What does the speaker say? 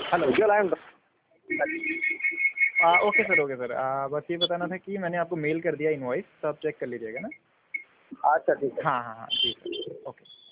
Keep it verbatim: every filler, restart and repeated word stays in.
Hello. Ujjwal I am. आ, okay sir, okay sir, आ, बस ये बताना था कि मैंने आपको मेल कर दिया इनवॉइस, तो आप चेक कर लीजिएगा ना। अच्छा ठीक है। हाँ हाँ हाँ जी सर, ओके।